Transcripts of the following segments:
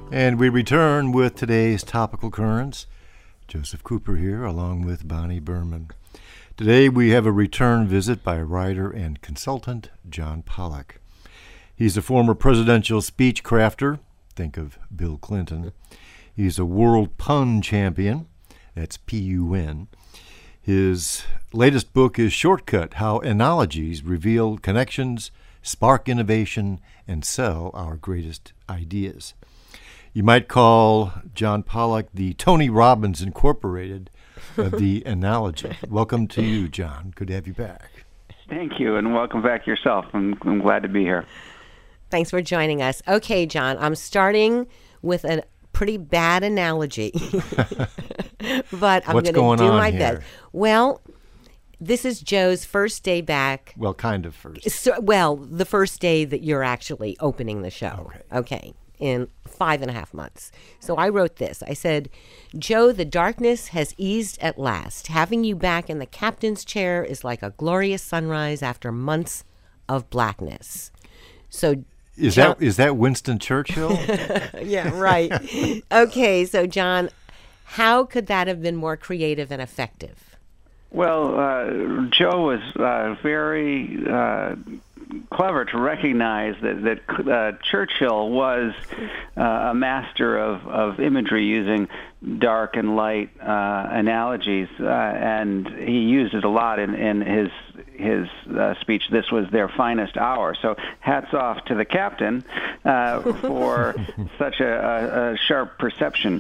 And we return with today's topical currents. Joseph Cooper here, along with Bonnie Berman. Today we have a return visit by writer and consultant John Pollock. He's a former presidential speech crafter. Think of Bill Clinton. He's a world pun champion. That's P-U-N. His latest book is Shortcut: How Analogies Reveal Connections, Spark Innovation, and Sell Our Greatest Ideas. You might call John Pollock the Tony Robbins Incorporated of the analogy. Welcome to you, John. Good to have you back. Thank you, and welcome back yourself. I'm glad to be here. Thanks for joining us. Okay, John, I'm starting with a pretty bad analogy, but I'm going to do my best. Well, this is Joe's first day back. Well, kind of first. The first day that you're actually opening the show. Okay. In 5.5 months. So I wrote this. I said, Joe, the darkness has eased at last. Having you back in the captain's chair is like a glorious sunrise after months of blackness. So is that Winston Churchill? Yeah, right. Okay, so John, how could that have been more creative and effective? Well, Joe was very clever to recognize that Churchill was a master of imagery using dark and light analogies, and he used it a lot in his speech. This was their finest hour. So hats off to the captain for such a sharp perception.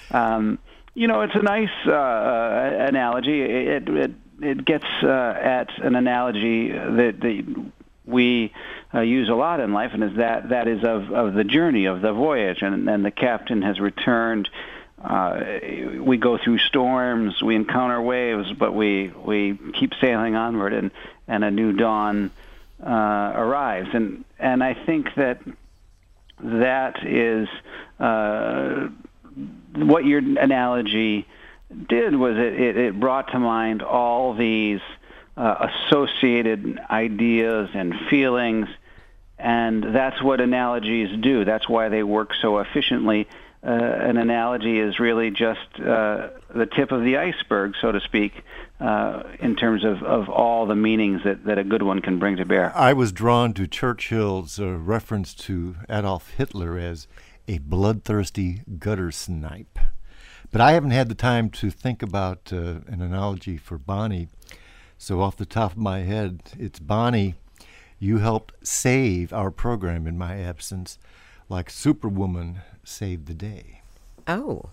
It's a nice analogy. It gets at an analogy that we use a lot in life, and is that is of the journey, of the voyage, and the captain has returned. We go through storms, we encounter waves, but we keep sailing onward, and a new dawn arrives. And I think that is what your analogy did, was it brought to mind all these associated ideas and feelings, and that's what analogies do. That's why they work so efficiently. An analogy is really just the tip of the iceberg, so to speak, in terms of all the meanings that a good one can bring to bear. I was drawn to Churchill's reference to Adolf Hitler as a bloodthirsty gutter snipe. But I haven't had the time to think about an analogy for Bonnie. So off the top of my head, it's Bonnie, you helped save our program in my absence, like Superwoman saved the day. Oh.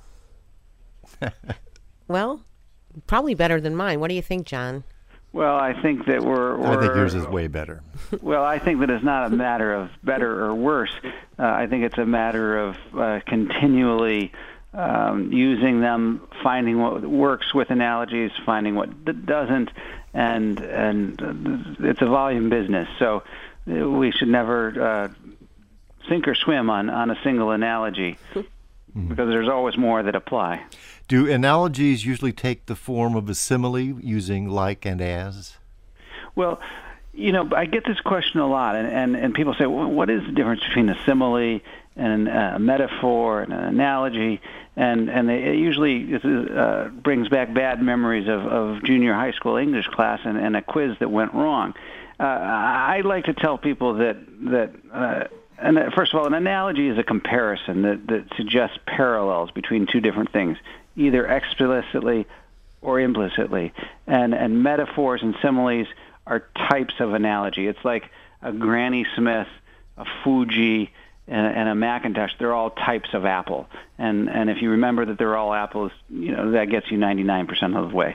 Well, probably better than mine. What do you think, John? Well, I think that I think yours is way better. Well, I think that it's not a matter of better or worse. I think it's a matter of continually using them, finding what works with analogies, finding what doesn't, and it's a volume business. So we should never sink or swim on a single analogy, because there's always more that apply. Do analogies usually take the form of a simile, using like and as? Well, I get this question a lot, and people say, well, what is the difference between a simile and a metaphor and an analogy? And it usually brings back bad memories of junior high school English class and a quiz that went wrong. I like to tell people that first of all, an analogy is a comparison that suggests parallels between two different things, either explicitly or implicitly. And metaphors and similes are types of analogy. It's like a Granny Smith, a Fuji, and a Macintosh. They're all types of apple. And if you remember that they're all apples, that gets you 99% of the way.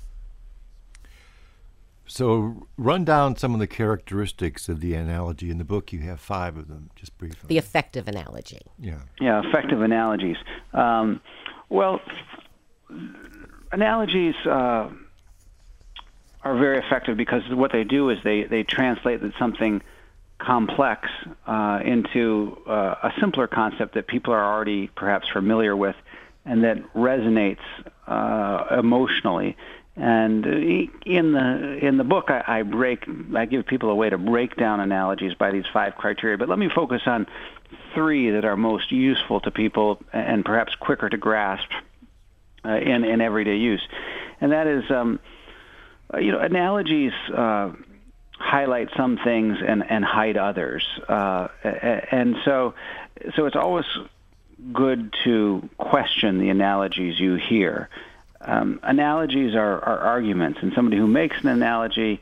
So run down some of the characteristics of the analogy. In the book, you have 5 of them, just briefly. The effective analogy. Yeah, effective analogies. Well, analogies are very effective because what they do is they translate something complex into a simpler concept that people are already perhaps familiar with and that resonates emotionally. And in the book, I give people a way to break down analogies by these 5 criteria. But let me focus on 3 that are most useful to people and perhaps quicker to grasp in everyday use. And that is, analogies highlight some things and hide others. And so it's always good to question the analogies you hear. Analogies are arguments, and somebody who makes an analogy,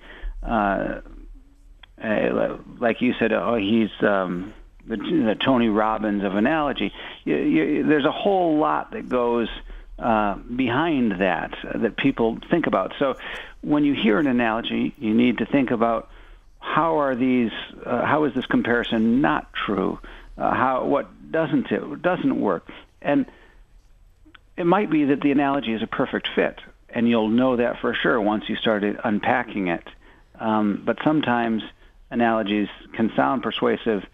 like you said, he's the Tony Robbins of analogy. There's a whole lot that goes behind that people think about. So when you hear an analogy, you need to think about how is this comparison not true? What doesn't work? And it might be that the analogy is a perfect fit, and you'll know that for sure once you started unpacking it. But sometimes analogies can sound persuasive,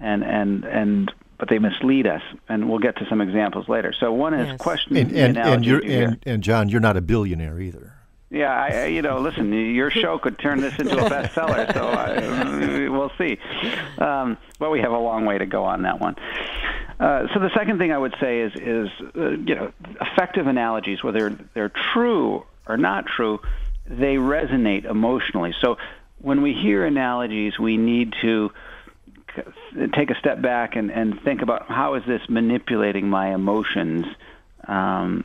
but they mislead us, and we'll get to some examples later. So one is questioning the analogy. And John, you're not a billionaire either. Yeah, listen, your show could turn this into a bestseller, so we'll see. But we have a long way to go on that one. So the second thing I would say is effective analogies, whether they're true or not true, they resonate emotionally. So when we hear analogies, we need to take a step back and think about how is this manipulating my emotions. And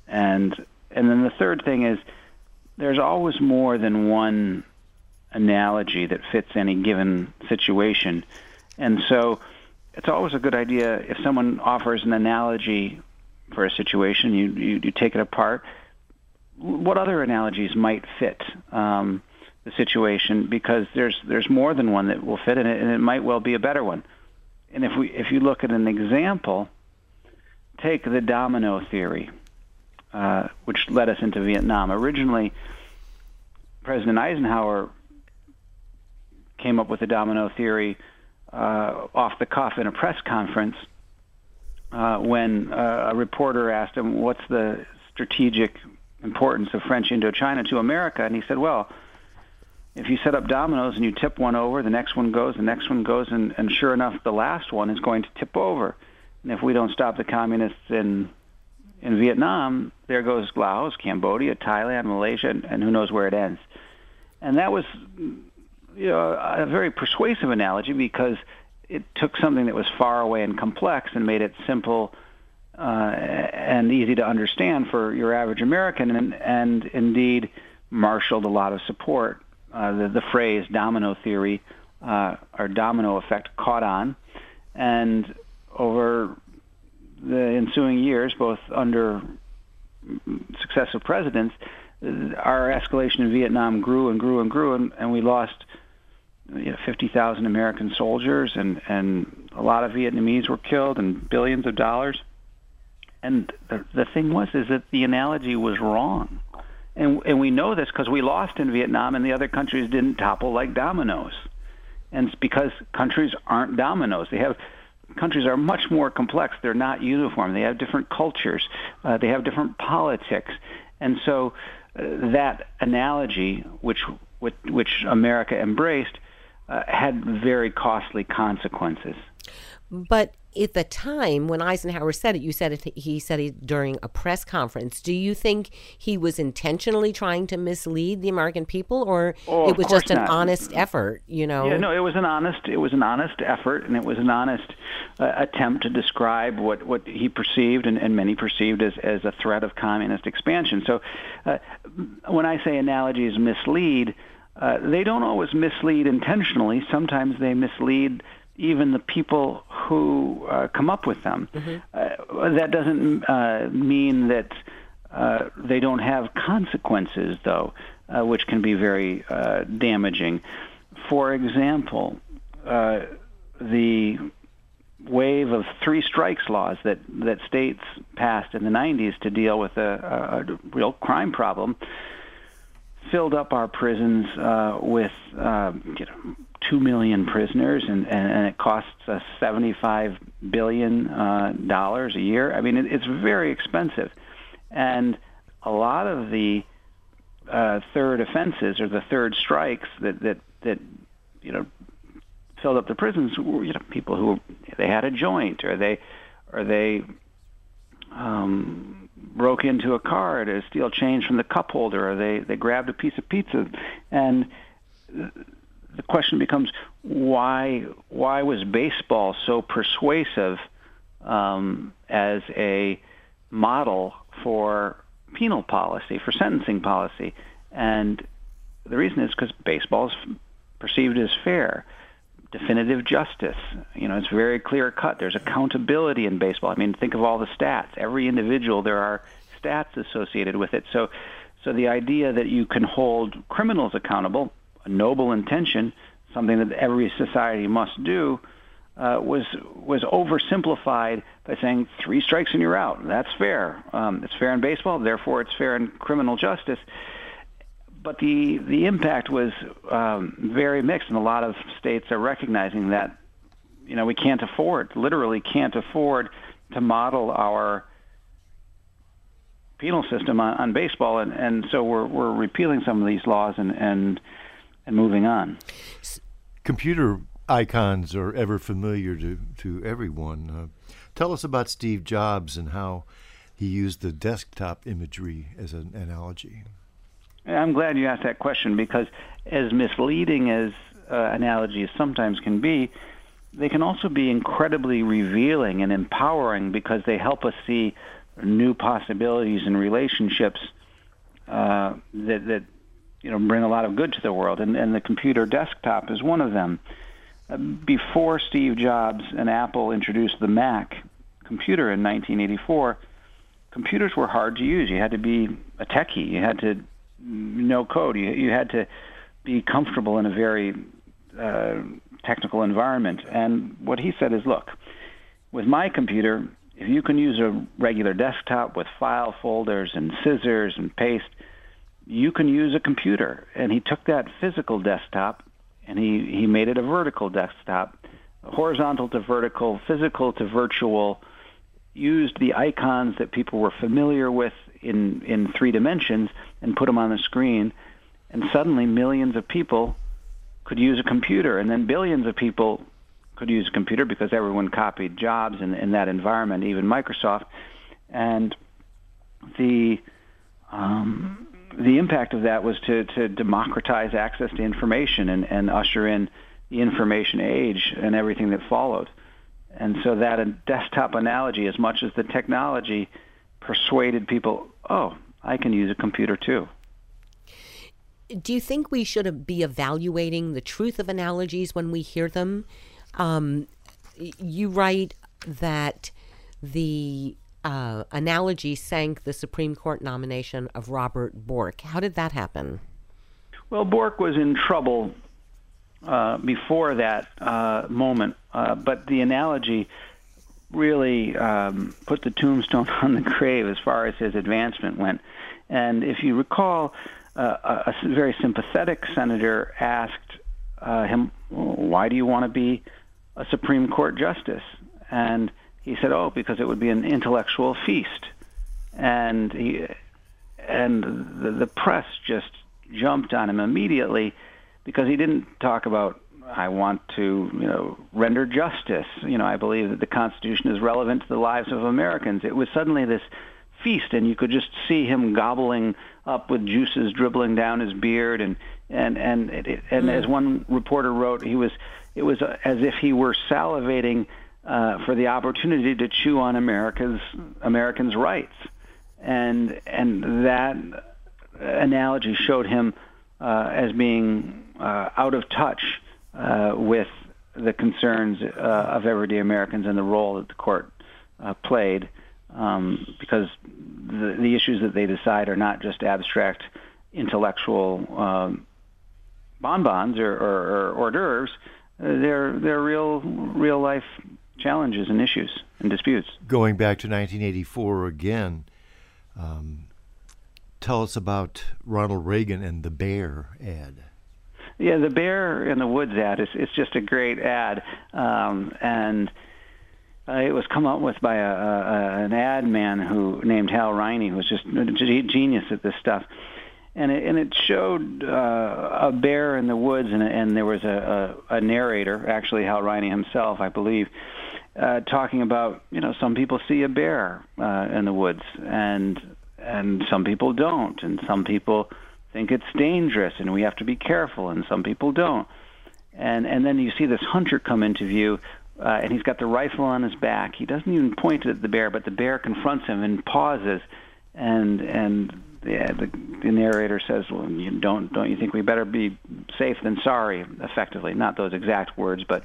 then the third thing is there's always more than one analogy that fits any given situation. And so it's always a good idea if someone offers an analogy for a situation, you take it apart. What other analogies might fit the situation? Because there's more than one that will fit in it, and it might well be a better one. And if you look at an example, take the domino theory, which led us into Vietnam. Originally, President Eisenhower came up with the domino theory off the cuff in a press conference when a reporter asked him, what's the strategic importance of French Indochina to America? And he said, well, if you set up dominoes and you tip one over, the next one goes, and sure enough, the last one is going to tip over. And if we don't stop the communists in Vietnam, there goes Laos, Cambodia, Thailand, Malaysia, and who knows where it ends. And that was a very persuasive analogy because it took something that was far away and complex and made it simple and easy to understand for your average American, and indeed marshaled a lot of support. The phrase domino theory or domino effect caught on, and over the ensuing years, both under successive presidents, our escalation in Vietnam grew and grew and grew, and we lost 50,000 American soldiers, and a lot of Vietnamese were killed, and billions of dollars. And the thing is that the analogy was wrong. And we know this because we lost in Vietnam, and the other countries didn't topple like dominoes. And it's because countries aren't dominoes. Countries are much more complex. They're not uniform. They have different cultures. They have different politics. And so that analogy, which America embraced, had very costly consequences. But at the time when Eisenhower said it, he said it during a press conference. Do you think he was intentionally trying to mislead the American people, or it was just an honest effort? Yeah, no, it was an honest effort, and it was an honest attempt to describe what he perceived and many perceived as a threat of communist expansion. So when I say analogies mislead, they don't always mislead intentionally. Sometimes they mislead even the people who come up with them. Mm-hmm. That doesn't mean that they don't have consequences, though, which can be very damaging. For example, the wave of three strikes laws that states passed in the 90s to deal with a real crime problem filled up our prisons with 2 million prisoners, and it costs us $75 billion a year. I mean, it's very expensive. And a lot of the third offenses or the third strikes that filled up the prisons were people who they had a joint or they broke into a car to steal change from the cup holder, or they grabbed a piece of pizza. And the question becomes, why was baseball so persuasive as a model for penal policy, for sentencing policy? And the reason is because baseball is perceived as fair. Definitive justice. It's very clear cut. There's accountability in baseball. I mean, think of all the stats. Every individual, there are stats associated with it. So the idea that you can hold criminals accountable, a noble intention, something that every society must do, was oversimplified by saying 3 strikes and you're out. That's fair. It's fair in baseball, therefore it's fair in criminal justice. But the impact was very mixed, and a lot of states are recognizing that we literally can't afford to model our penal system on baseball, and so we're repealing some of these laws and moving on. Computer icons are ever familiar to everyone. Tell us about Steve Jobs and how he used the desktop imagery as an analogy. I'm glad you asked that question, because as misleading as analogies sometimes can be, they can also be incredibly revealing and empowering, because they help us see new possibilities in relationships that bring a lot of good to the world. And the computer desktop is one of them. Before Steve Jobs and Apple introduced the Mac computer in 1984, computers were hard to use. You had to be a techie. You had to know code. You had to be comfortable in a very technical environment. And what he said is, look, with my computer, if you can use a regular desktop with file folders and scissors and paste, you can use a computer. And he took that physical desktop and he made it a vertical desktop, horizontal to vertical, physical to virtual, used the icons that people were familiar with in 3 dimensions and put them on the screen, and suddenly millions of people could use a computer, and then billions of people could use a computer because everyone copied Jobs in that environment, even Microsoft. And the impact of that was to democratize access to information and usher in the information age and everything that followed. And so that desktop analogy, as much as the technology, persuaded people, oh, I can use a computer too. Do you think we should be evaluating the truth of analogies when we hear them? You write that the analogy sank the Supreme Court nomination of Robert Bork. How did that happen? Well, Bork was in trouble before that moment, but the analogy really put the tombstone on the grave as far as his advancement went. And if you recall, a very sympathetic senator asked him, why do you want to be a Supreme Court justice? And he said, oh, because it would be an intellectual feast. And the press just jumped on him immediately, because he didn't talk about, I want to, render justice. I believe that the Constitution is relevant to the lives of Americans. It was suddenly this feast, and you could just see him gobbling up with juices dribbling down his beard, and as one reporter wrote, it was as if he were salivating for the opportunity to chew on Americans' rights, and that analogy showed him as being out of touch with the concerns of everyday Americans and the role that the court played, because the issues that they decide are not just abstract intellectual bonbons or hors d'oeuvres. They're real life challenges and issues and disputes. Going back to 1984 again, tell us about Ronald Reagan and the bear ad. Yeah, the Bear in the Woods ad is just a great ad, and it was come up with by an ad man named Hal Riney, who was just a genius at this stuff. and it showed a bear in the woods, and there was a narrator, actually Hal Riney himself, I believe, talking about, some people see a bear in the woods, and some people don't, and some people think it's dangerous and we have to be careful, and some people don't. And then you see this hunter come into view, and he's got the rifle on his back. He doesn't even point it at the bear, but the bear confronts him and pauses, and the narrator says, "Well, don't you think we better be safe than sorry?" Effectively, not those exact words, but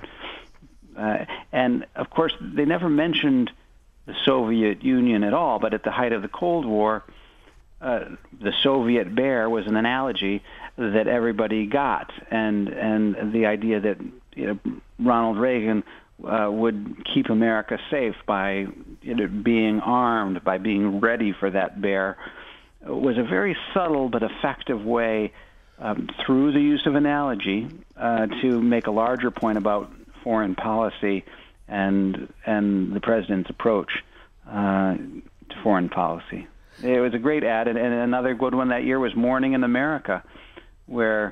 and of course they never mentioned the Soviet Union at all. But at the height of the Cold War, the Soviet bear was an analogy that everybody got, and the idea that Ronald Reagan would keep America safe by being armed, by being ready for that bear, was a very subtle but effective way, through the use of analogy, to make a larger point about foreign policy and the president's approach to foreign policy. It was a great ad, and another good one that year was Morning in America, where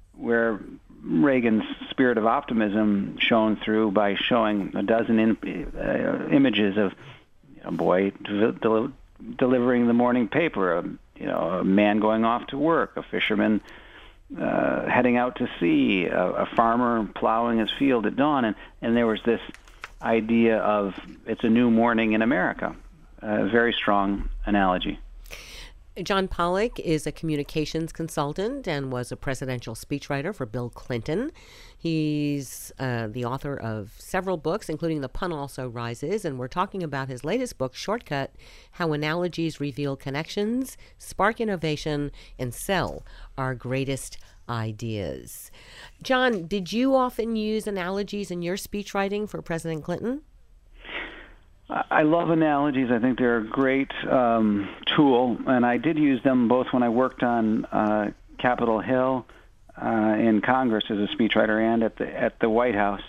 Reagan's spirit of optimism shone through by showing a dozen images of a boy delivering the morning paper, a man going off to work, a fisherman heading out to sea, a farmer plowing his field at dawn, and there was this idea of it's a new morning in America. A very strong analogy. John Pollock is a communications consultant and was a presidential speechwriter for Bill Clinton. He's the author of several books, including The Pun Also Rises, and we're talking about his latest book, Shortcut: How Analogies Reveal Connections, Spark Innovation, and Sell Our Greatest Ideas. John, did you often use analogies in your speechwriting for President Clinton? I love analogies. I think they're a great tool, and I did use them both when I worked on Capitol Hill in Congress as a speechwriter and at the White House.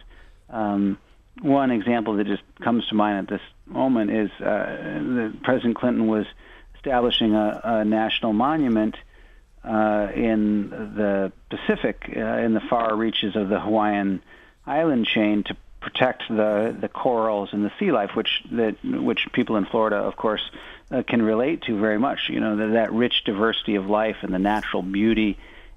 One example that just comes to mind at this moment is that President Clinton was establishing a national monument in the Pacific, in the far reaches of the Hawaiian island chain, to protect the corals and the sea life, which people in Florida, of course, can relate to very much. That rich diversity of life and the natural beauty,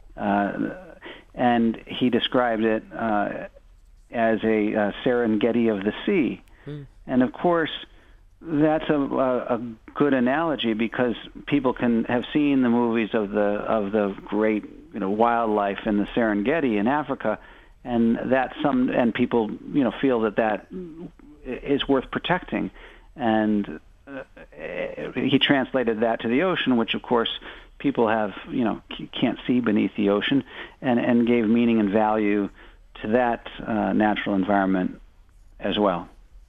and he described it as a Serengeti of the sea. And of course, that's a good analogy, because people can have seen the movies of the great wildlife in the Serengeti in Africa. And people, feel that is worth protecting, and he translated that to the ocean, which of course people have, can't see beneath the ocean, and gave meaning and value to that natural environment as well.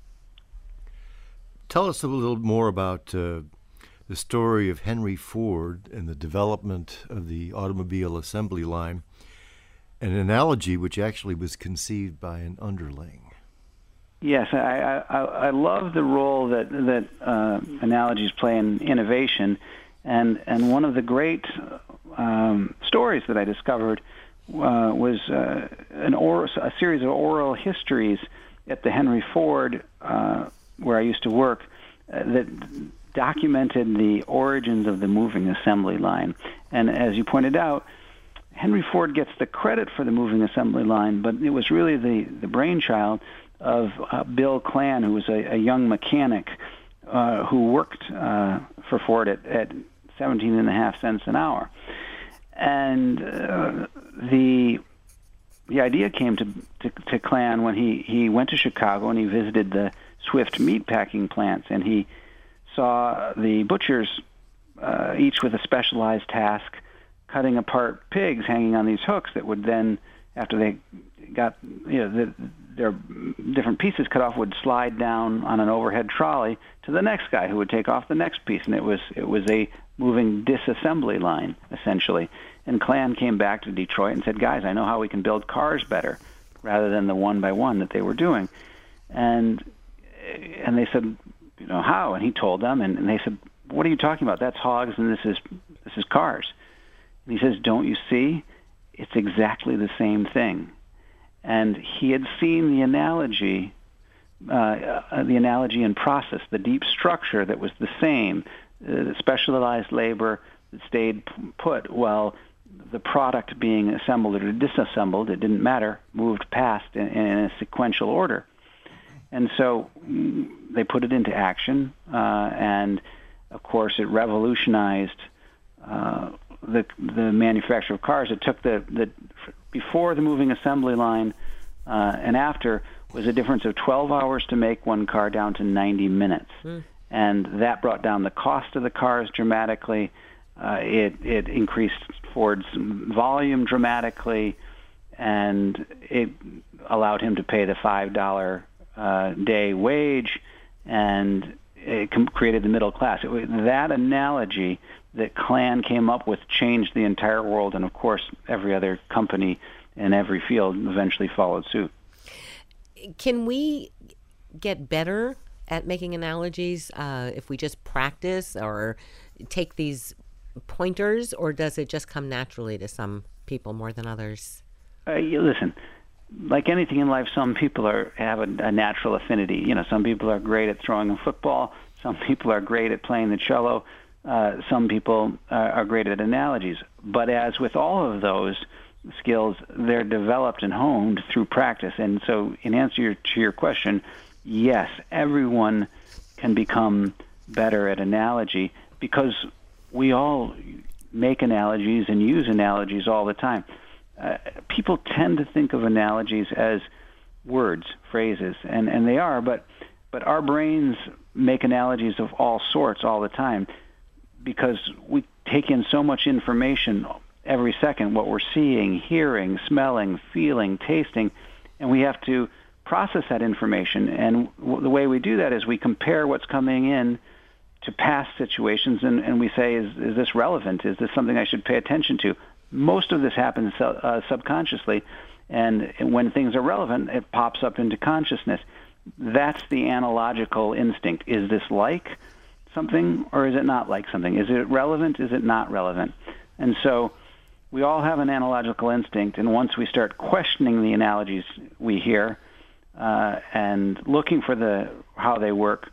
Tell us a little more about the story of Henry Ford and the development of the automobile assembly line. An analogy which actually was conceived by an underling. Yes, I love the role that analogies play in innovation, and one of the great stories that I discovered was a series of oral histories at the Henry Ford, where I used to work, that documented the origins of the moving assembly line. And as you pointed out, Henry Ford gets the credit for the moving assembly line, but it was really the brainchild of Bill Clan, who was a young mechanic who worked for Ford at 17.5 cents an hour. And the idea came to Clan when he went to Chicago and he visited the Swift meatpacking plants, and he saw the butchers, each with a specialized task, cutting apart pigs hanging on these hooks that would then, after they got their different pieces cut off, would slide down on an overhead trolley to the next guy who would take off the next piece, and it was a moving disassembly line essentially. And Clan came back to Detroit and said, "Guys, I know how we can build cars better rather than the one by one that they were doing." And they said, "How?" And he told them, and they said, "What are you talking about? That's hogs, and this is cars." And he says, don't you see? It's exactly the same thing. And he had seen the analogy in process, the deep structure that was the same, specialized labor that stayed put while the product being assembled or disassembled, it didn't matter, moved past in a sequential order. And so they put it into action, and of course it revolutionized the manufacture of cars. It took the before the moving assembly line and after was a difference of 12 hours to make one car down to 90 minutes. And that brought down the cost of the cars dramatically. It increased Ford's volume dramatically, and it allowed him to pay the $5 day wage, and it created the middle class. That analogy that Klan came up with changed the entire world, and of course every other company in every field eventually followed suit. Can we get better at making analogies if we just practice or take these pointers, or does it just come naturally to some people more than others? Listen, like anything in life, some people have a natural affinity. You know, some people are great at throwing a football. Some people are great at playing the cello. Some people are great at analogies. But as with all of those skills, they're developed and honed through practice. And so in answer to your question, yes, everyone can become better at analogy because we all make analogies and use analogies all the time. People tend to think of analogies as words, phrases, and they are, but our brains make analogies of all sorts all the time because we take in so much information every second, what we're seeing, hearing, smelling, feeling, tasting, and we have to process that information. And the way we do that is we compare what's coming in to past situations, and we say, is this relevant? Is this something I should pay attention to? Most of this happens subconsciously, and when things are relevant, it pops up into consciousness. That's the analogical instinct. Is this like something, or is it not like something? Is it relevant? Is it not relevant? And so we all have an analogical instinct, and once we start questioning the analogies we hear and looking for how they work,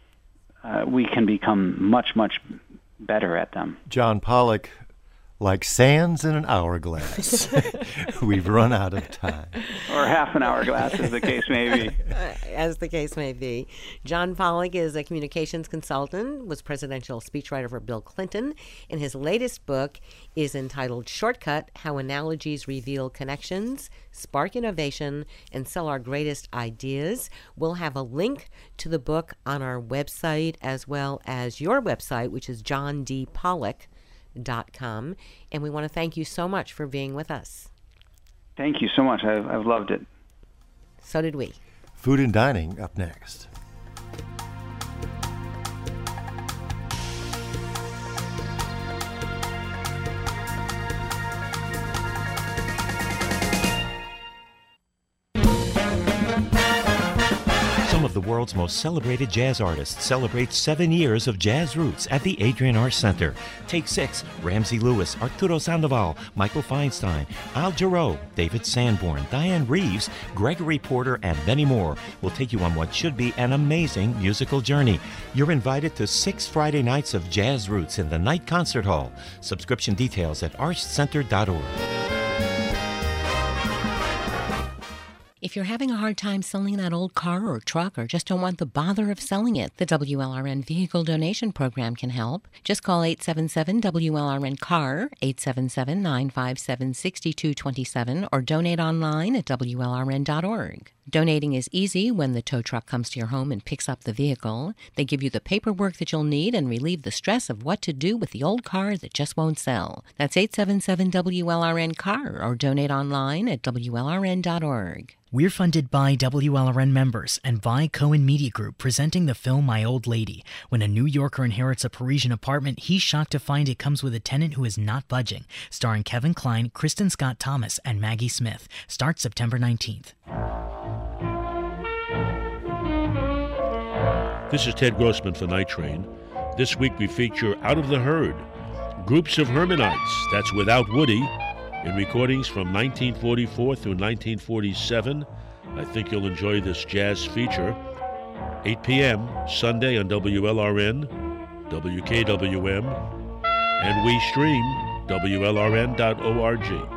we can become much, much better at them. John Pollock, like sands in an hourglass. We've run out of time. Or half an hourglass, as the case may be. As the case may be. John Pollock is a communications consultant, was presidential speechwriter for Bill Clinton, and his latest book is entitled Shortcut: How Analogies Reveal Connections, Spark Innovation, and Sell Our Greatest Ideas. We'll have a link to the book on our website as well as your website, which is johndpollock.com. And we want to thank you so much for being with us. Thank you so much. I've loved it. So did we. Food and Dining up next. Some of the world's most celebrated jazz artists celebrate 7 years of jazz roots at the Adrian R. Center. Take 6, Ramsey Lewis, Arturo Sandoval, Michael Feinstein, Al Jarreau, David Sanborn, Diane Reeves, Gregory Porter, and many more will take you on what should be an amazing musical journey. You're invited to 6 Friday nights of jazz roots in the Night Concert Hall. Subscription details at archcenter.org. If you're having a hard time selling that old car or truck or just don't want the bother of selling it, the WLRN Vehicle Donation Program can help. Just call 877-WLRN-CAR, 877-957-6227, or donate online at WLRN.org. Donating is easy when the tow truck comes to your home and picks up the vehicle. They give you the paperwork that you'll need and relieve the stress of what to do with the old car that just won't sell. That's 877-WLRN-CAR, or donate online at WLRN.org. We're funded by WLRN members and by Cohen Media Group, presenting the film My Old Lady. When a New Yorker inherits a Parisian apartment, he's shocked to find it comes with a tenant who is not budging. Starring Kevin Kline, Kristen Scott Thomas, and Maggie Smith. Starts September 19th. This is Ted Grossman for Night Train. This week we feature Out of the Herd. Groups of Hermanites, that's without Woody, in recordings from 1944 through 1947. I think you'll enjoy this jazz feature. 8 p.m. Sunday on WLRN, WKWM, and we stream WLRN.org.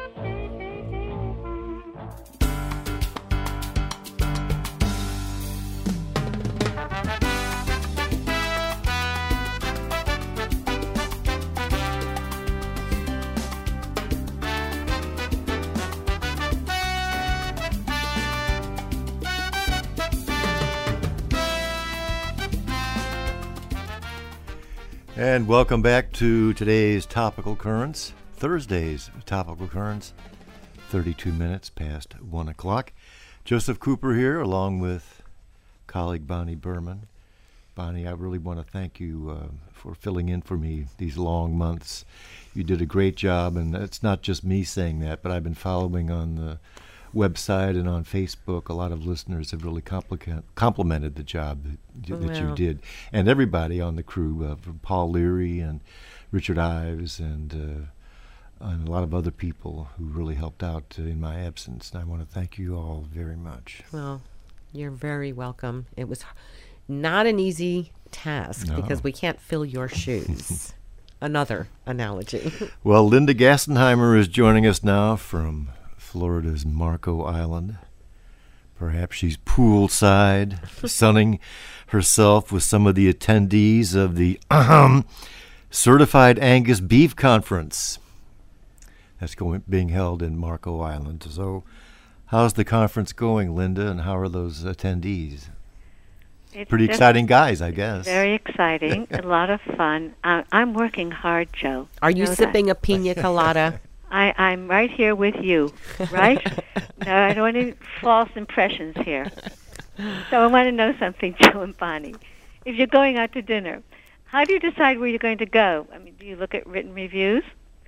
And welcome back to today's Topical Currents, Thursday's Topical Currents, 32 minutes past 1 o'clock. Joseph Cooper here, along with colleague Bonnie Berman. Bonnie, I really want to thank you for filling in for me these long months. You did a great job, and it's not just me saying that, but I've been following on the website and on Facebook. A lot of listeners have really complimented the job that you did, and everybody on the crew, from Paul Leary and Richard Ives and a lot of other people who really helped out in my absence. And I want to thank you all very much. Well, you're very welcome. It was not an easy task because we can't fill your shoes. Another analogy. Well, Linda Gassenheimer is joining us now from Florida's Marco Island. Perhaps she's poolside, sunning herself with some of the attendees of the Certified Angus Beef Conference that's being held in Marco Island. So how's the conference going, Linda, and how are those attendees? It's pretty exciting guys, I guess. Very exciting, a lot of fun. I'm working hard, Joe. Are you sipping a pina colada? I'm right here with you, right? No, I don't want any false impressions here. So I want to know something, Joe and Bonnie. If you're going out to dinner, how do you decide where you're going to go? I mean, do you look at written reviews?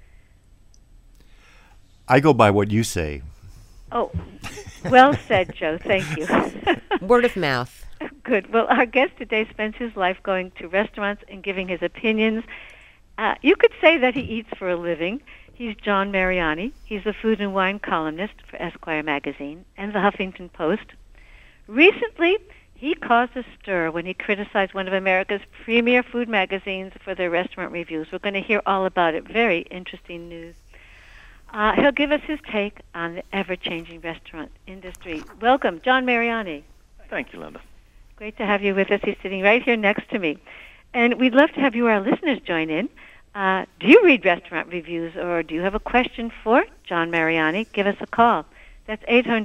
I go by what you say. Oh, well said, Joe. Thank you. Word of mouth. Good. Well, our guest today spends his life going to restaurants and giving his opinions. You could say that he eats for a living. He's John Mariani. He's a food and wine columnist for Esquire magazine and the Huffington Post. Recently, he caused a stir when he criticized one of America's premier food magazines for their restaurant reviews. We're going to hear all about it. Very interesting news. He'll give us his take on the ever-changing restaurant industry. Welcome, John Mariani. Thank you, Linda. Great to have you with us. He's sitting right here next to me. And we'd love to have you, our listeners, join in. Do you read restaurant reviews, or do you have a question for John Mariani? Give us a call. That's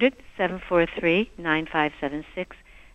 800-743-9576,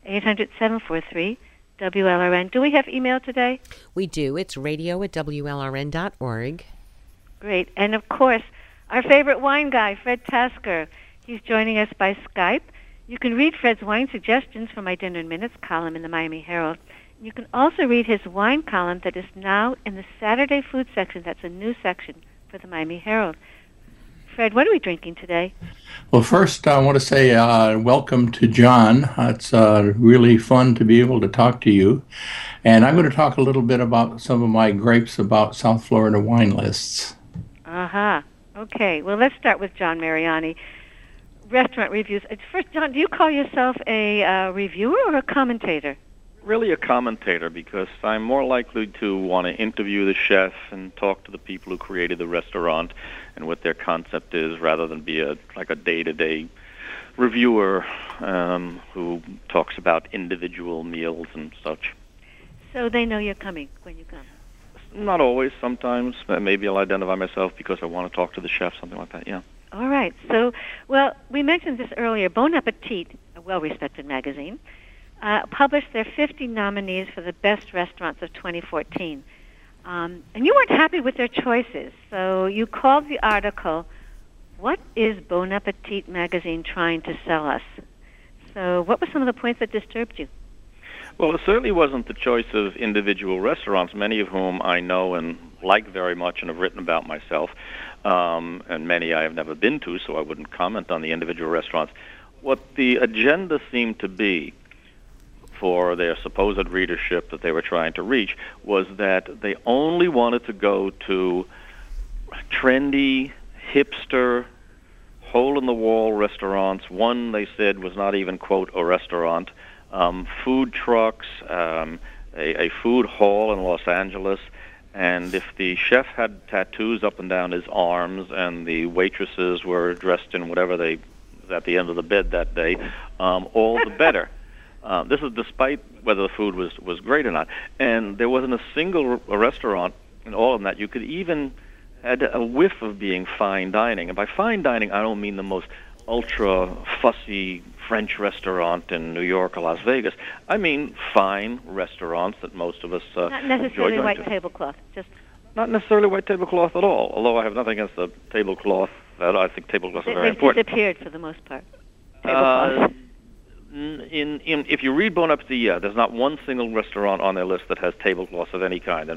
800-743-WLRN. Do we have email today? We do. It's radio@WLRN.org. Great. And, of course, our favorite wine guy, Fred Tasker. He's joining us by Skype. You can read Fred's wine suggestions for my Dinner in Minutes column in the Miami Herald. You can also read his wine column that is now in the Saturday food section. That's a new section for the Miami Herald. Fred, what are we drinking today? Well, first, I want to say welcome to John. It's really fun to be able to talk to you. And I'm going to talk a little bit about some of my grapes about South Florida wine lists. Aha. Okay. Well, let's start with John Mariani. Restaurant reviews. First, John, do you call yourself a reviewer or a commentator? Really a commentator, because I'm more likely to want to interview the chef and talk to the people who created the restaurant and what their concept is, rather than be a day-to-day reviewer who talks about individual meals and such. So they know you're coming when you come? Not always. Sometimes. Maybe I'll identify myself because I want to talk to the chef, something like that, yeah. All right. So, well, we mentioned this earlier. Bon Appetit, a well-respected magazine, published their 50 nominees for the best restaurants of 2014. And you weren't happy with their choices, so you called the article, "What is Bon Appetit magazine trying to sell us?" So what were some of the points that disturbed you? Well, it certainly wasn't the choice of individual restaurants, many of whom I know and like very much and have written about myself, and many I have never been to, so I wouldn't comment on the individual restaurants. What the agenda seemed to be for their supposed readership that they were trying to reach was that they only wanted to go to trendy, hipster, hole-in-the-wall restaurants. One, they said, was not even, quote, a restaurant. Food trucks, a food hall in Los Angeles. And if the chef had tattoos up and down his arms and the waitresses were dressed in whatever they was at the end of the bed that day, all the better. This is despite whether the food was great or not. And there wasn't a single restaurant in all of them that you could even had a whiff of being fine dining. And by fine dining, I don't mean the most ultra fussy French restaurant in New York or Las Vegas. I mean fine restaurants that most of us not necessarily white tablecloth, just not necessarily white tablecloth at all. Although I have nothing against the tablecloth. I think tablecloths are very important. They've disappeared for the most part. Tablecloth. If you read Bon Appetit, there's not one single restaurant on their list that has tablecloths of any kind,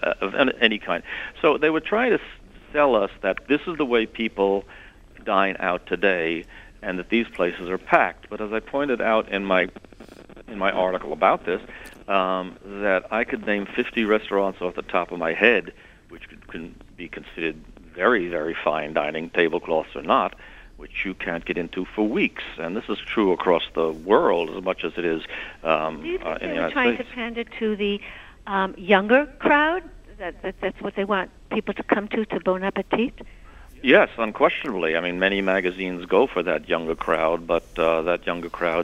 So they were trying to sell us that this is the way people dine out today, and that these places are packed. But as I pointed out in my article about this, that I could name 50 restaurants off the top of my head, which could be considered very, very fine dining, tablecloths or not, which you can't get into for weeks. And this is true across the world as much as it is Do you think in the they were United trying States. to pander to the younger crowd? That's what they want people to come to Bon Appetit? Yes, unquestionably. I mean, many magazines go for that younger crowd, but that younger crowd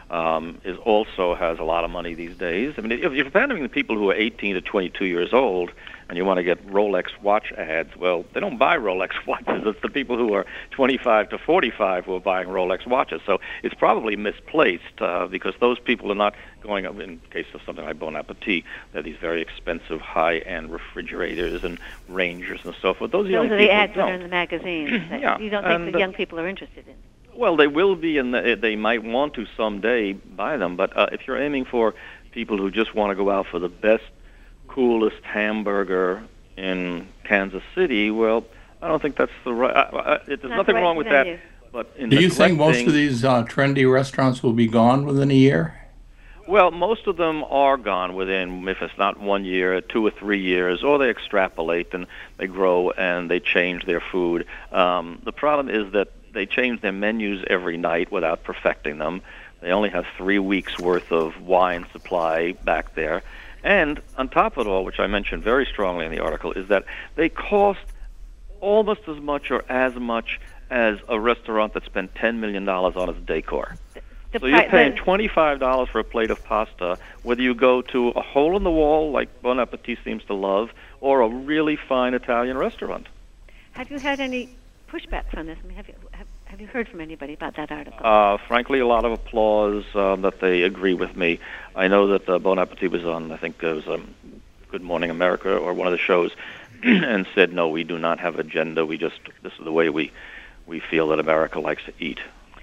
also has a lot of money these days. I mean, if you're pandering to people who are 18 to 22 years old and you want to get Rolex watch ads, well, they don't buy Rolex watches. It's the people who are 25 to 45 who are buying Rolex watches. So it's probably misplaced because those people are not going up, in case of something like Bon Appetit, they're these very expensive high-end refrigerators and Rangers and so forth. Those young are the people ads that don't. are in the magazines that Yeah, you don't think and, the young people are interested in. Well, they will be, and they might want to someday buy them. But if you're aiming for people who just want to go out for the best, coolest hamburger in Kansas City, well, I don't think that's the right. There's nothing wrong with that. But do you think most of these trendy restaurants will be gone within a year? Well, most of them are gone within, if it's not 1 year, 2 or 3 years, or they extrapolate and they grow and they change their food. The problem is that they change their menus every night without perfecting them. They only have 3 weeks' worth of wine supply back there. And on top of it all, which I mentioned very strongly in the article, is that they cost almost as much or as much as a restaurant that spent $10 million on its decor. So you're paying $25 for a plate of pasta, whether you go to a hole-in-the-wall like Bon Appetit seems to love, or a really fine Italian restaurant. Have you had any pushback from this? I mean, have you heard from anybody about that article? Frankly, a lot of applause that they agree with me. I know that Bon Appetit was on, I think it was Good Morning America or one of the shows, and said, no, we do not have agenda. This is the way we feel that America likes to eat.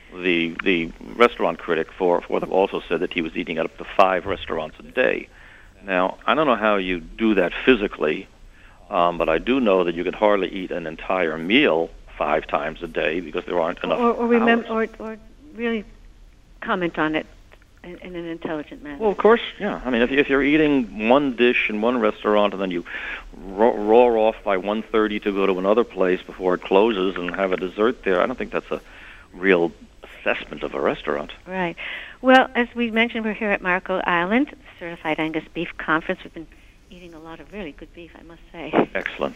The restaurant critic for them also said that he was eating at up to 5 restaurants a day. Now, I don't know how you do that physically, but I do know that you could hardly eat an entire meal 5 times a day because there aren't enough hours. Or really comment on it in an intelligent manner. Well, of course, yeah. I mean, if you're eating one dish in one restaurant and then you roar off by 1:30 to go to another place before it closes and have a dessert there, I don't think that's a real assessment of a restaurant. Right. Well, as we mentioned, we're here at Marco Island, Certified Angus Beef Conference. We've been eating a lot of really good beef, I must say. Excellent.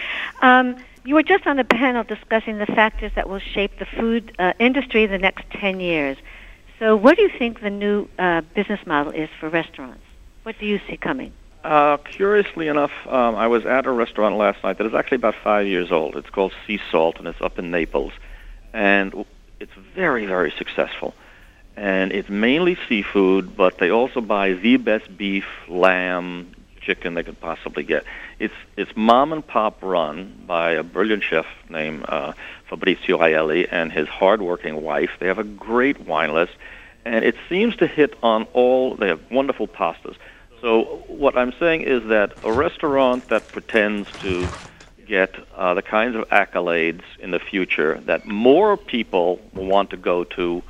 You were just on the panel discussing the factors that will shape the food industry in the next 10 years. So what do you think the new business model is for restaurants? What do you see coming? Curiously enough, I was at a restaurant last night that is actually about 5 years old. It's called Sea Salt, and it's up in Naples. And it's very, very successful. And it's mainly seafood, but they also buy the best beef, lamb, chicken they could possibly get. It's mom and pop run by a brilliant chef named Fabrizio Aielli and his hardworking wife. They have a great wine list, and it seems to hit on all. They have wonderful pastas. So what I'm saying is that a restaurant that pretends to get the kinds of accolades in the future that more people will want to go to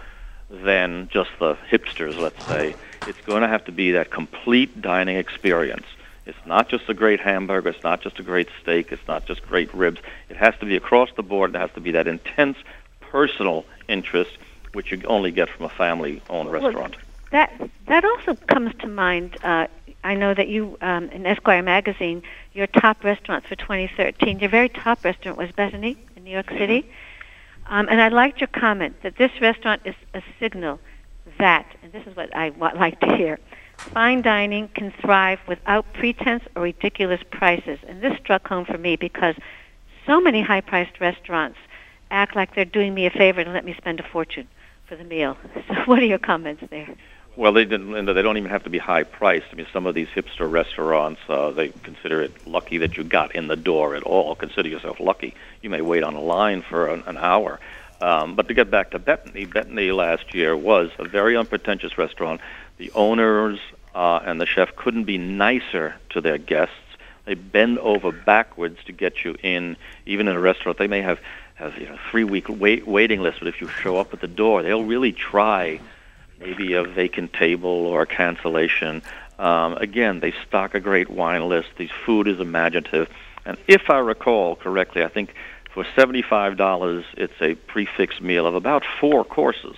than just the hipsters, let's say. It's going to have to be that complete dining experience. It's not just a great hamburger. It's not just a great steak. It's not just great ribs. It has to be across the board. It has to be that intense personal interest, which you only get from a family-owned restaurant. That also comes to mind. I know that you, in Esquire magazine, your top restaurants for 2013, your very top restaurant was Bethany in New York City. And I liked your comment that this restaurant is a signal that, and this is what I like to hear, fine dining can thrive without pretense or ridiculous prices. And this struck home for me because so many high-priced restaurants act like they're doing me a favor and let me spend a fortune for the meal. So what are your comments there? Well, they don't even have to be high-priced. I mean, some of these hipster restaurants, they consider it lucky that you got in the door at all. Consider yourself lucky. You may wait on a line for an hour. But to get back to Bethany last year was a very unpretentious restaurant. The owners and the chef couldn't be nicer to their guests. They bend over backwards to get you in. Even in a restaurant, they may have 3-week waiting list, but if you show up at the door, they'll really try maybe a vacant table or a cancellation. Again, they stock a great wine list. The food is imaginative. And if I recall correctly, I think for $75, it's a prefix meal of about 4 courses.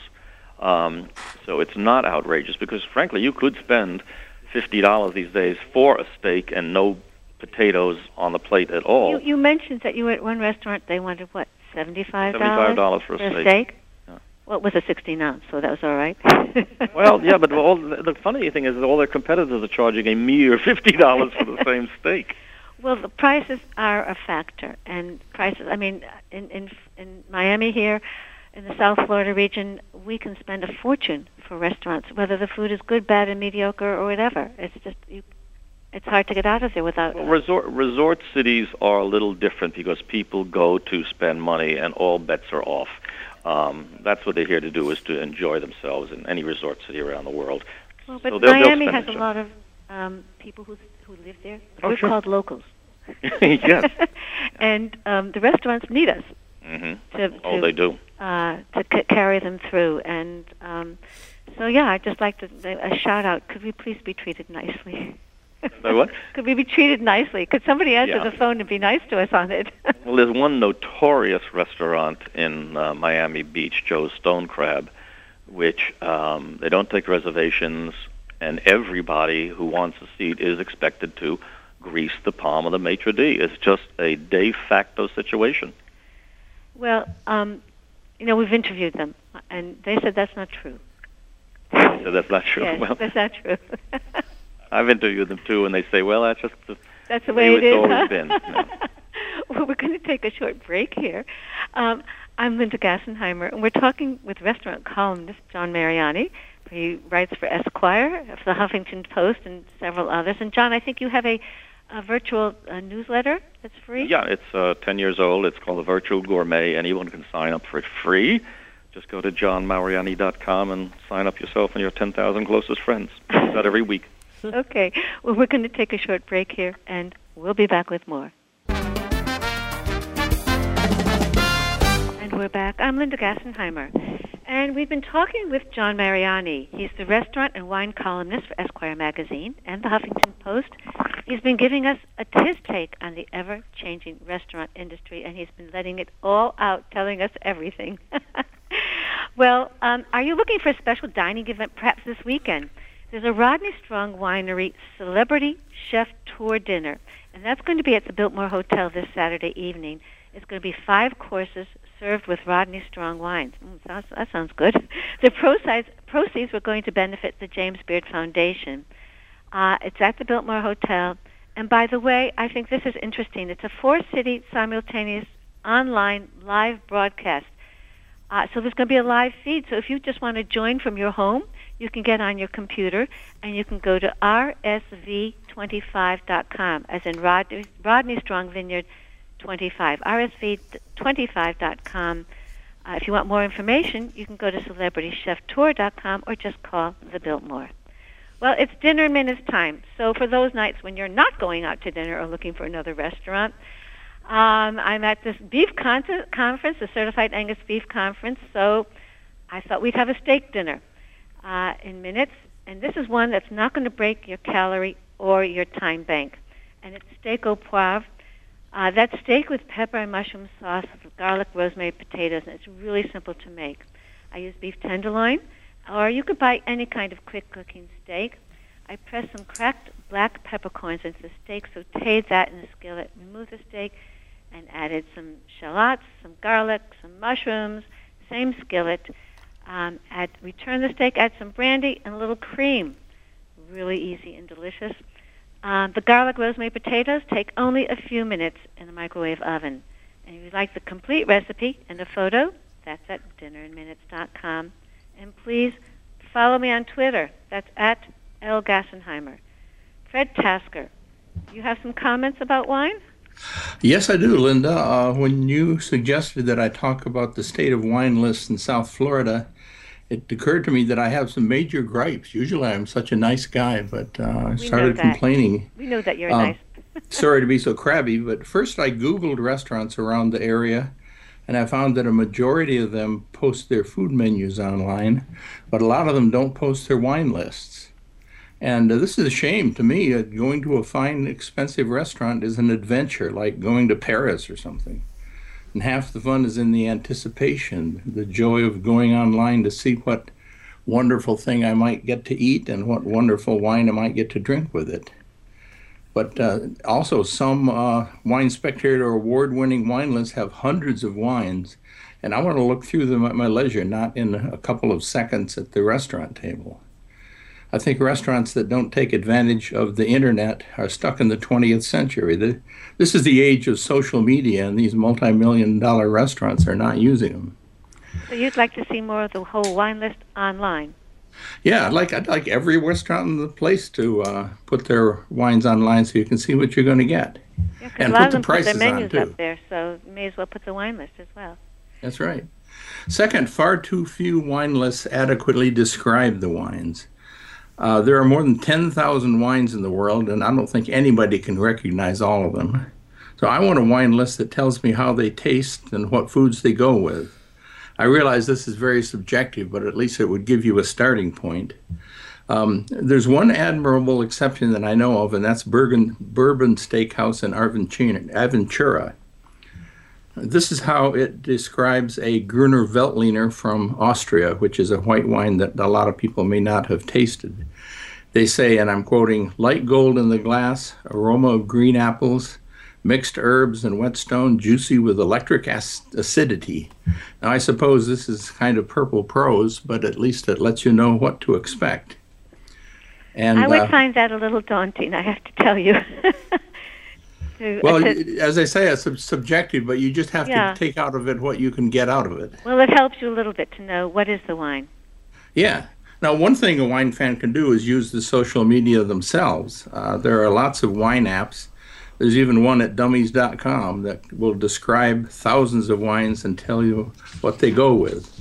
So it's not outrageous because, frankly, you could spend $50 these days for a steak and no potatoes on the plate at all. You mentioned that you were at one restaurant, they wanted, what, $75? $75 for a steak. Yeah. Well, it was a 16-ounce, so that was all right. Well, yeah, but the funny thing is that all their competitors are charging a mere $50 for the same steak. Well, the prices are a factor, and prices, I mean, in Miami here, in the South Florida region, we can spend a fortune for restaurants, whether the food is good, bad, and mediocre, or whatever. It's just, it's hard to get out of there without... Well, resort cities are a little different because people go to spend money and all bets are off. That's what they're here to do, is to enjoy themselves in any resort city around the world. Well, but so Miami has a lot of people who live there. We're called locals. Yes. And the restaurants need us. Mm-hmm. They do. To carry them through. And so, yeah, I'd just like to a shout-out. Could we please be treated nicely? What? Could we be treated nicely? Could somebody answer the phone and be nice to us on it? Well, there's one notorious restaurant in Miami Beach, Joe's Stone Crab, which they don't take reservations, and everybody who wants a seat is expected to grease the palm of the maitre d'. It's just a de facto situation. Well, we've interviewed them, and they said that's not true. So that's not true. Yes, well, that's not true. I've interviewed them too, and they say, "Well, that's just that's the way it is." Always been. Well, we're going to take a short break here. I'm Linda Gassenheimer, and we're talking with restaurant columnist John Mariani. He writes for Esquire, for the Huffington Post, and several others. And John, I think you have a virtual newsletter that's free? Yeah, it's 10 years old. It's called The Virtual Gourmet. Anyone can sign up for it free. Just go to johnmariani.com and sign up yourself and your 10,000 closest friends. It's out every week. Okay. Well, we're going to take a short break here, and we'll be back with more. And we're back. I'm Linda Gassenheimer. And we've been talking with John Mariani. He's the restaurant and wine columnist for Esquire magazine and the Huffington Post. He's been giving us his take on the ever-changing restaurant industry, and he's been letting it all out, telling us everything. Well, are you looking for a special dining event perhaps this weekend? There's a Rodney Strong Winery Celebrity Chef Tour Dinner, and that's going to be at the Biltmore Hotel this Saturday evening. It's going to be 5 courses served with Rodney Strong wines. That sounds good. The proceeds were going to benefit the James Beard Foundation. It's at the Biltmore Hotel. And by the way, I think this is interesting. It's a 4-city simultaneous online live broadcast. So there's going to be a live feed. So if you just want to join from your home, you can get on your computer and you can go to rsv25.com, as in Rodney Strong Vineyard 25, rsv25.com. If you want more information, you can go to celebritycheftour.com or just call the Biltmore. Well, it's dinner minutes time. So for those nights when you're not going out to dinner or looking for another restaurant, I'm at this beef conference, the Certified Angus Beef Conference. So I thought we'd have a steak dinner in minutes, and this is one that's not going to break your calorie or your time bank. And it's steak au poivre. That's steak with pepper and mushroom sauce with garlic, rosemary, potatoes, and it's really simple to make. I use beef tenderloin, or you could buy any kind of quick cooking steak. I press some cracked black peppercorns into the steak, sauteed that in the skillet, remove the steak, and added some shallots, some garlic, some mushrooms, same skillet. Return the steak, add some brandy and a little cream. Really easy and delicious. The garlic, rosemary, potatoes take only a few minutes in the microwave oven. And if you'd like the complete recipe and a photo, that's at dinnerinminutes.com. And please follow me on Twitter. That's at L. Gassenheimer. Fred Tasker, you have some comments about wine? Yes, I do, Linda. When you suggested that I talk about the state of wine lists in South Florida, it occurred to me that I have some major gripes. Usually I'm such a nice guy, but I started complaining. We know that you're nice. Sorry to be so crabby, but first I Googled restaurants around the area, and I found that a majority of them post their food menus online, but a lot of them don't post their wine lists. And this is a shame to me. Going to a fine, expensive restaurant is an adventure, like going to Paris or something. And half the fun is in the anticipation, the joy of going online to see what wonderful thing I might get to eat and what wonderful wine I might get to drink with it. But also some Wine Spectator award-winning wine lists have hundreds of wines, and I want to look through them at my leisure, not in a couple of seconds at the restaurant table. I think restaurants that don't take advantage of the internet are stuck in the 20th century. This is the age of social media, and these multi-million-dollar restaurants are not using them. So you'd like to see more of the whole wine list online? Yeah, I'd like every restaurant in the place to put their wines online so you can see what you're going to get. Yeah, and a lot put of them the prices put their menus on, too. up there, so you may as well put the wine list as well. That's right. Second, far too few wine lists adequately describe the wines. There are more than 10,000 wines in the world, and I don't think anybody can recognize all of them. So I want a wine list that tells me how they taste and what foods they go with. I realize this is very subjective, but at least it would give you a starting point. There's one admirable exception that I know of, and that's Bourbon Steakhouse in Aventura. This is how it describes a Gruner Veltliner from Austria, which is a white wine that a lot of people may not have tasted. They say, and I'm quoting, light gold in the glass, aroma of green apples, mixed herbs and whetstone, juicy with electric acidity. Now, I suppose this is kind of purple prose, but at least it lets you know what to expect. And I would find that a little daunting, I have to tell you. Well, as I say, it's subjective, but you just have to take out of it what you can get out of it. Well, it helps you a little bit to know what is the wine. Yeah. Now, one thing a wine fan can do is use the social media themselves. There are lots of wine apps. There's even one at dummies.com that will describe thousands of wines and tell you what they go with.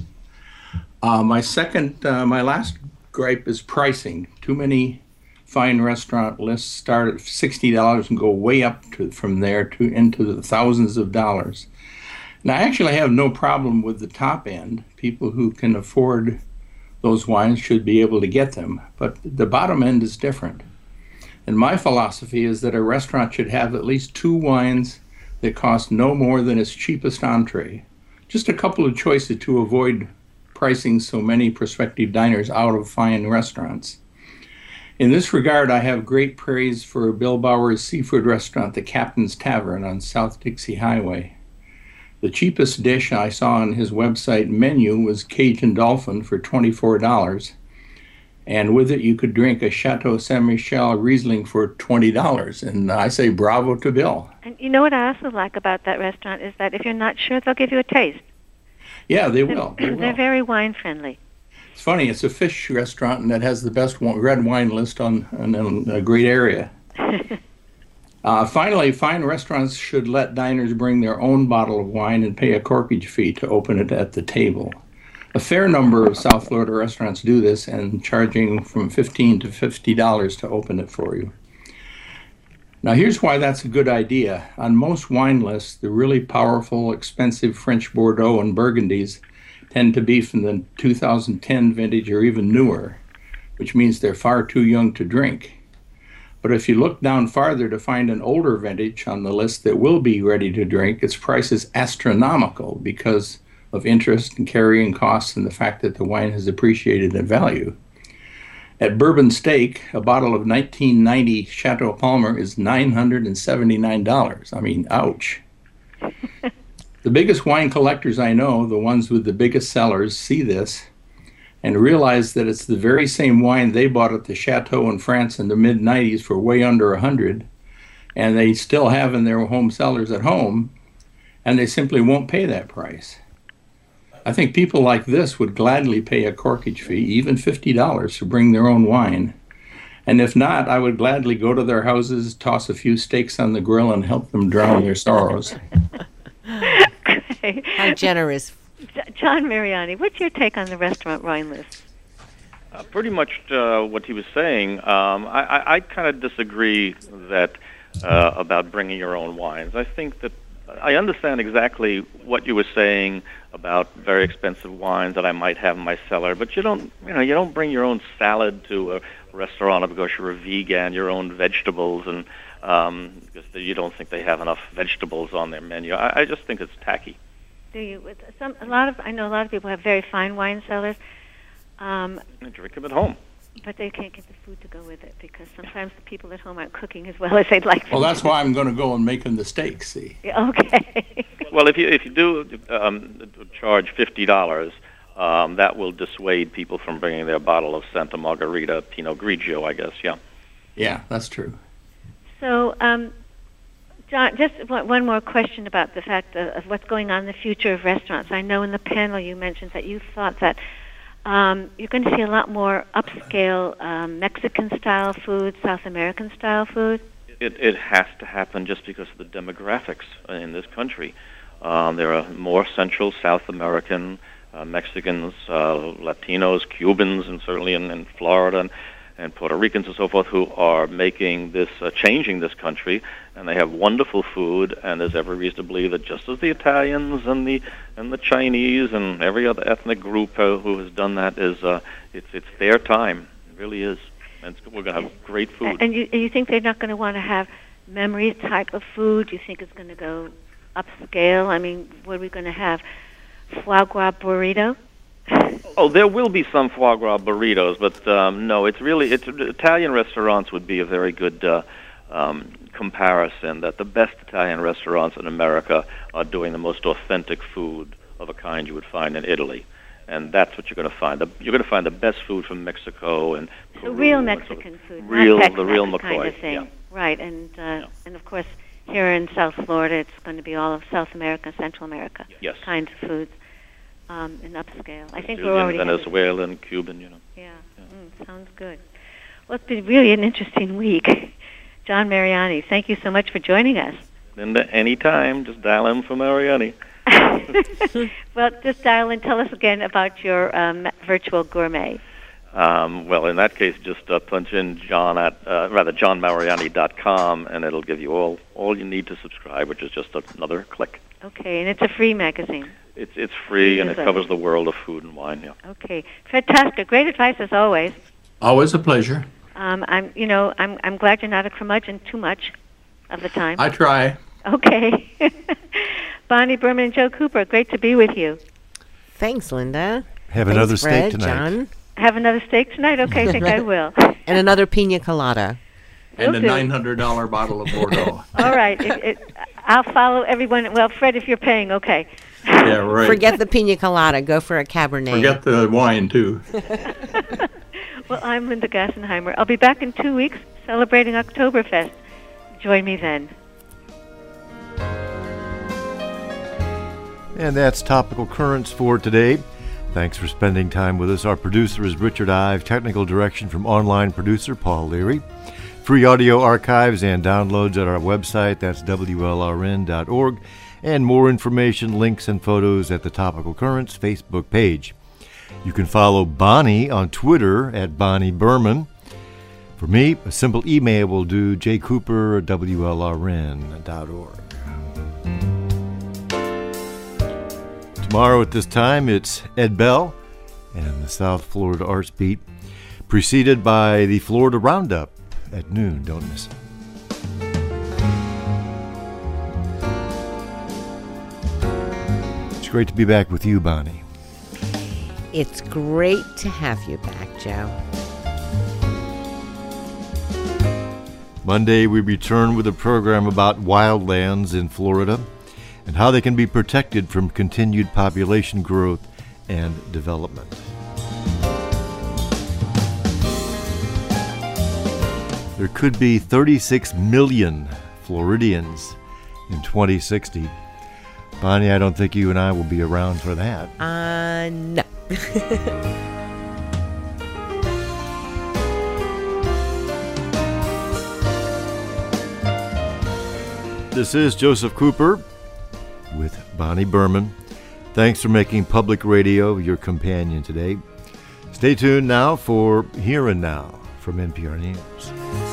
My last gripe is pricing. Too many fine restaurant lists start at $60 and go way up from there into the thousands of dollars. Now, I actually have no problem with the top end. People who can afford those wines should be able to get them, but the bottom end is different. And my philosophy is that a restaurant should have at least 2 wines that cost no more than its cheapest entree. Just a couple of choices to avoid pricing so many prospective diners out of fine restaurants. In this regard, I have great praise for Bill Bauer's seafood restaurant, the Captain's Tavern on South Dixie Highway. The cheapest dish I saw on his website menu was Cajun Dolphin for $24, and with it you could drink a Chateau Saint Michel Riesling for $20, and I say bravo to Bill. And you know what I also like about that restaurant is that if you're not sure, they'll give you a taste. Yeah, they will. They're very wine-friendly. It's funny, it's a fish restaurant, and it has the best red wine list on a great area. Finally, fine restaurants should let diners bring their own bottle of wine and pay a corkage fee to open it at the table. A fair number of South Florida restaurants do this, and charging from $15 to $50 to open it for you. Now, here's why that's a good idea. On most wine lists, the really powerful, expensive French Bordeaux and Burgundies tend to be from the 2010 vintage or even newer, which means they're far too young to drink. But if you look down farther to find an older vintage on the list that will be ready to drink, its price is astronomical because of interest and carrying costs and the fact that the wine has appreciated in value. At Bourbon Steak, a bottle of 1990 Chateau Palmer is $979. I mean, ouch. The biggest wine collectors I know, the ones with the biggest cellars, see this and realize that it's the very same wine they bought at the Chateau in France in the mid-90s for way under $100, and they still have in their home cellars at home, and they simply won't pay that price. I think people like this would gladly pay a corkage fee, even $50, to bring their own wine. And if not, I would gladly go to their houses, toss a few steaks on the grill, and help them drown their sorrows. How generous. John Mariani, what's your take on the restaurant wine list? Pretty much what he was saying. I kind of disagree that about bringing your own wines. I think that I understand exactly what you were saying about very expensive wines that I might have in my cellar, but you don't bring your own salad to a restaurant because you're a vegan, your own vegetables, and because you don't think they have enough vegetables on their menu. I just think it's tacky. Do you? I know a lot of people have very fine wine cellars. They drink them at home. But they can't get the food to go with it because sometimes the people at home aren't cooking as well as they'd like. Well, that's why I'm going to go and make them the steaks. See. Okay. Well, if you do charge $50, that will dissuade people from bringing their bottle of Santa Margherita Pinot Grigio, I guess. Yeah. Yeah, that's true. So, John, just one more question about the fact of what's going on in the future of restaurants. I know in the panel you mentioned that you thought that you're going to see a lot more upscale Mexican-style food, South American-style food. It has to happen just because of the demographics in this country. There are more Central South American, Mexicans, Latinos, Cubans, and certainly in Florida and Puerto Ricans and so forth who are making this, changing this country, and they have wonderful food, and there's every reason to believe that just as the Italians and the Chinese and every other ethnic group who has done that is, it's their time. It really is. And we're going to have great food. And you think they're not going to want to have memory type of food? You think it's going to go upscale? I mean, what are we going to have? Foie gras burrito? Oh, there will be some foie gras burritos, but no, it's Italian restaurants would be a very good comparison, that the best Italian restaurants in America are doing the most authentic food of a kind you would find in Italy. And that's what you're going to find. You're going to find the best food from Mexico and Peru. The real Mexican food, the real McCoy kind of thing. Yeah. Right, and of course here in South Florida it's going to be all of South America, Central America kinds of foods in upscale. I think we're already Venezuelan, Cuban, Yeah. Sounds good. Well, it's been really an interesting week. John Mariani, thank you so much for joining us. Linda, anytime, just dial in for Mariani. Well, just dial in. Tell us again about your virtual gourmet. Well, in that case, just punch in johnmariani.com, and it'll give you all you need to subscribe, which is just another click. Okay, and it's a free magazine. It's free, and it covers the world of food and wine. Yeah. Okay, fantastic. Great advice as always. Always a pleasure. I'm glad you're not a curmudgeon too much of the time. I try. Okay. Bonnie Berman and Joe Cooper, great to be with you. Thanks, Linda. Have another steak tonight. John. Have another steak tonight? Okay, I think I will. And another pina colada. And a $900 bottle of Bordeaux. All right. I'll follow everyone. Well, Fred, if you're paying, okay. Yeah, right. Forget the pina colada. Go for a Cabernet. Forget the wine, too. Well, I'm Linda Gassenheimer. I'll be back in 2 weeks celebrating Oktoberfest. Join me then. And that's Topical Currents for today. Thanks for spending time with us. Our producer is Richard Ive. Technical direction from online producer Paul Leary. Free audio archives and downloads at our website. That's WLRN.org. And more information, links, and photos at the Topical Currents Facebook page. You can follow Bonnie on Twitter at Bonnie Berman. For me, a simple email will do, jcooper@WLRN.org. Tomorrow at this time, it's Ed Bell and the South Florida Arts Beat, preceded by the Florida Roundup at noon. Don't miss it. It's great to be back with you, Bonnie. It's great to have you back, Joe. Monday, we return with a program about wildlands in Florida and how they can be protected from continued population growth and development. There could be 36 million Floridians in 2060. Bonnie, I don't think you and I will be around for that. No. This is Joseph Cooper with Bonnie Berman. Thanks for making public radio your companion today. Stay tuned now for Here and Now from NPR News.